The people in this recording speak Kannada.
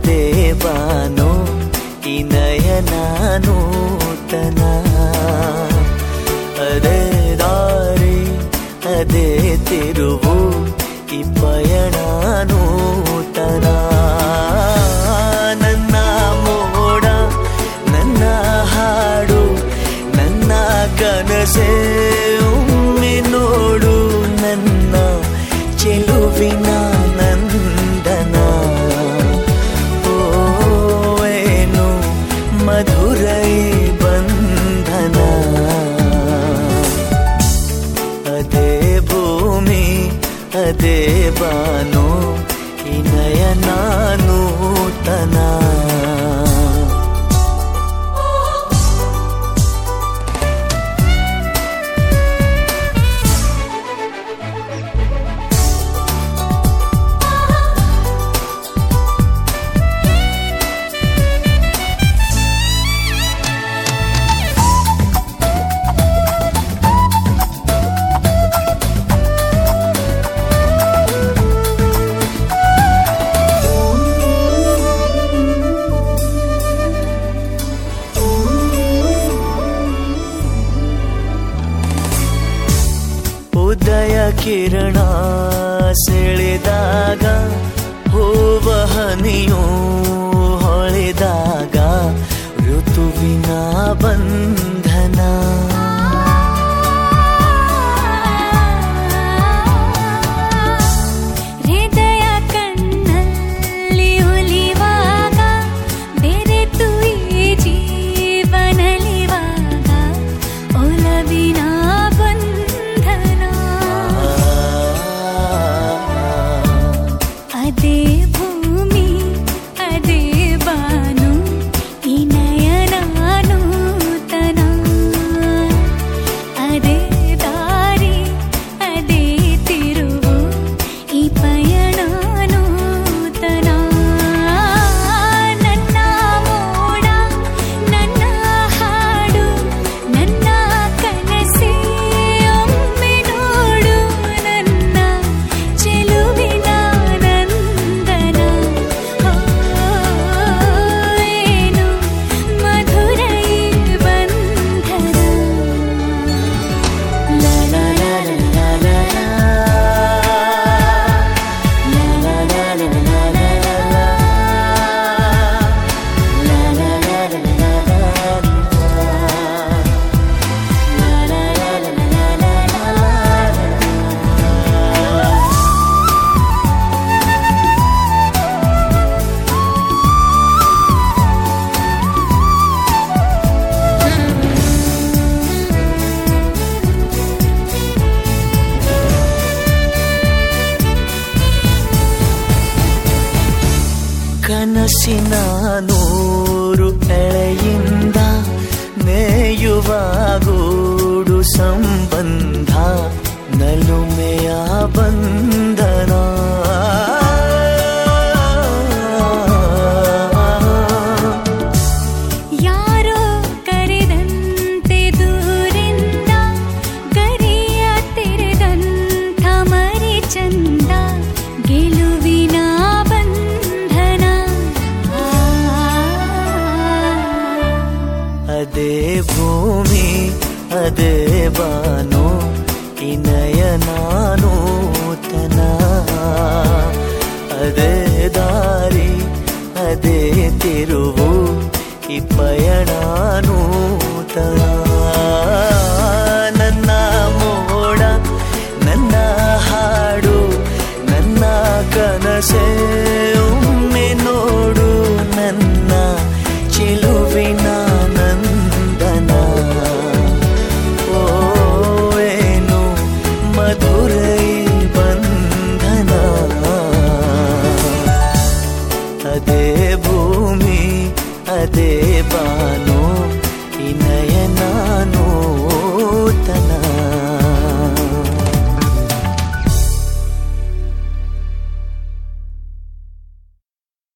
ಅದೇ ಬಾನೋ ಈ ನಯನ ನೂತನ, ಅದೇ ದಾರಿ ಅದೇ ತಿರುವು ಈ ಪಯಣ ನೂತನ. ನನ್ನ ಮೋಡ ನನ್ನ ಹಾಡು ನನ್ನ ಕನಸೇ ಒಮ್ಮೆ ನೋಡು, ನನ್ನ ಚೆಲುವಿನ ನಂದನ. ಓ ಏನು ಮಧುರೈ ಬಂಧನ, ಅದೇ ಭೂಮಿ ಅದೇ ಬಾನೋ ಈ ನಯನ ನೂತನ. ಉದಯ ಕಿರಣ ಸೆಳೆದಾಗ ಹೂವ ಹನಿಯು ಹೊಳೆದಾಗ ಋತುವಿನ ಬಂಧನ. ಹೃದಯ ಕಣ್ಣಲ್ಲಿ ಒಲಿವಾಗ ಬೆರೆತು ಈ ಜೀವನಲಿವಾಗ ಒಲವಿನ ಅದೇ ಭೂಮಿ ಅದೇ ಬಾನು ಈ ನಯನ ನೂತನ, ಅದೇ ದಾರಿ ಅದೇ ತಿರುವು ಈ ಪಯಣ ನೂತನ. ನನ್ನ ಮೋಡ ನನ್ನ ಹಾಡು ನನ್ನ ಕನಸೇ ಒಮ್ಮೆ ನೋಡು, ನನ್ನ ಚೆಲುವಿನ ನಂದನ. ಏನು ಮಧುರೈ ಬಂಧನ. ಲಾ ಲಾ ಲಾ ಲಾ ಲಾ ಲಾ ಲಾ ಲಾ ಲಾ ಲಾ ಲಾ ಕನಸಿನ ನೂರು ಎಳೆಯಿಂದ ನೇಯುವ ಗೂಡು ಸಂಬಂಧ ನಲುಮೆಯ ಬಂಧನ. ಯಾರೋ ಕರೆದಂತೆ ದೂರಿಂದ ಗರಿಯ ತೆರೆದಂಥ ಮರಿ ಚಂದ ಗೆಲುವಿನ ಬಂಧನ. ಅದೇ ಭೂಮಿ ಅದೇ ಬಾನೋ ಈ ನಯನ ನೂತನ, ಅದೇ ದಾರಿ ಅದೇ ತಿರುವು ಈ ಪಯಣ ನೂತನ. ನನ್ನ ಮೋಡ ನನ್ನ ಹಾಡು ನನ್ನ ಕನಸೇ ಒಮ್ಮೆ ನೋಡು, ನನ್ನ ಚೆಲುವಿನ ನಂದನ. ಓ ಏನು ಮಧುರೈ ಬಂಧನ, ಅದೇ ಭೂಮಿ ಅದೇ ಬಾನು